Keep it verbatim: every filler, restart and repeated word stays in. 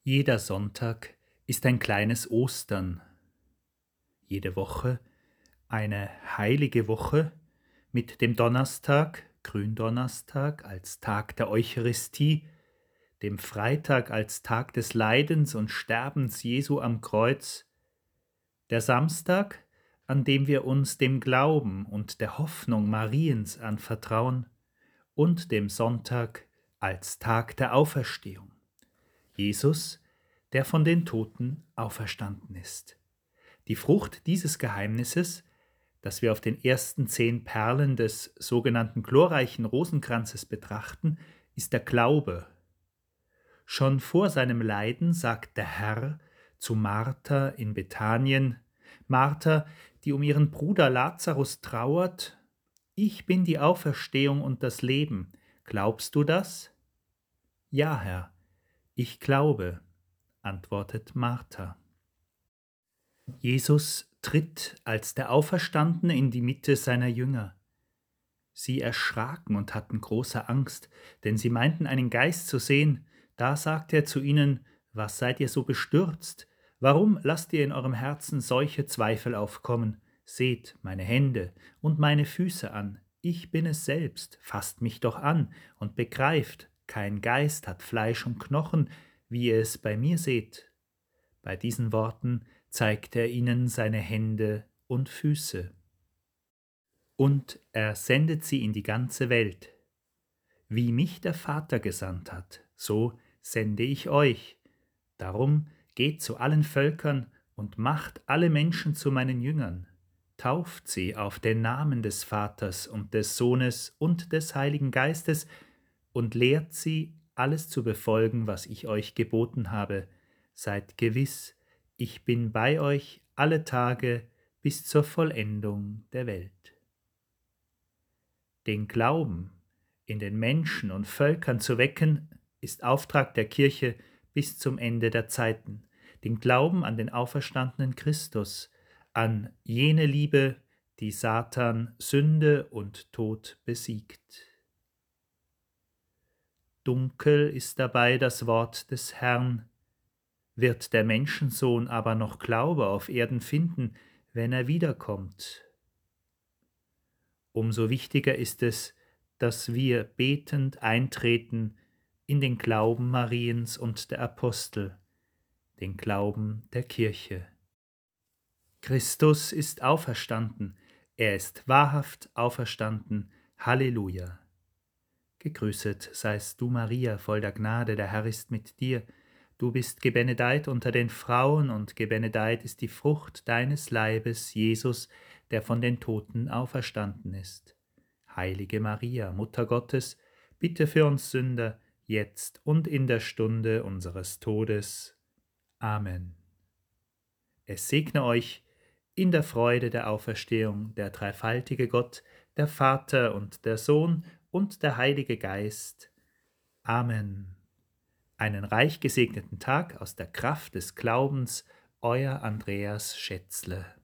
Jeder Sonntag ist ein kleines Ostern. Jede Woche eine heilige Woche mit dem Donnerstag, Gründonnerstag, als Tag der Eucharistie, dem Freitag als Tag des Leidens und Sterbens Jesu am Kreuz, der Samstag, an dem wir uns dem Glauben und der Hoffnung Mariens anvertrauen, und dem Sonntag als Tag der Auferstehung. Jesus, der von den Toten auferstanden ist. Die Frucht dieses Geheimnisses, das wir auf den ersten zehn Perlen des sogenannten glorreichen Rosenkranzes betrachten, ist der Glaube. Schon vor seinem Leiden sagt der Herr zu Martha in Bethanien, Martha, die um ihren Bruder Lazarus trauert: Ich bin die Auferstehung und das Leben. Glaubst du das? Ja, Herr, ich glaube, antwortet Martha. Jesus tritt als der Auferstandene in die Mitte seiner Jünger. Sie erschraken und hatten große Angst, denn sie meinten einen Geist zu sehen. Da sagt er zu ihnen: Was seid ihr so bestürzt? Warum lasst ihr in eurem Herzen solche Zweifel aufkommen? Seht meine Hände und meine Füße an. Ich bin es selbst, fasst mich doch an und begreift, kein Geist hat Fleisch und Knochen, wie ihr es bei mir seht. Bei diesen Worten zeigt er ihnen seine Hände und Füße. Und er sendet sie in die ganze Welt. Wie mich der Vater gesandt hat, so sende ich euch. Darum geht zu allen Völkern und macht alle Menschen zu meinen Jüngern. Tauft sie auf den Namen des Vaters und des Sohnes und des Heiligen Geistes und lehrt sie, alles zu befolgen, was ich euch geboten habe. Seid gewiss, ich bin bei euch alle Tage bis zur Vollendung der Welt. Den Glauben in den Menschen und Völkern zu wecken, ist Auftrag der Kirche bis zum Ende der Zeiten. Den Glauben an den auferstandenen Christus, an jene Liebe, die Satan, Sünde und Tod besiegt. Dunkel ist dabei das Wort des Herrn. Wird der Menschensohn aber noch Glaube auf Erden finden, wenn er wiederkommt? Umso wichtiger ist es, dass wir betend eintreten in den Glauben Mariens und der Apostel, den Glauben der Kirche. Christus ist auferstanden, er ist wahrhaft auferstanden. Halleluja! Gegrüßet seist du, Maria, voll der Gnade, der Herr ist mit dir. Du bist gebenedeit unter den Frauen, und gebenedeit ist die Frucht deines Leibes, Jesus, der von den Toten auferstanden ist. Heilige Maria, Mutter Gottes, bitte für uns Sünder, jetzt und in der Stunde unseres Todes. Amen. Es segne euch in der Freude der Auferstehung der dreifaltige Gott, der Vater und der Sohn und der Heilige Geist. Amen. Einen reich gesegneten Tag aus der Kraft des Glaubens, euer Andreas Schätzle.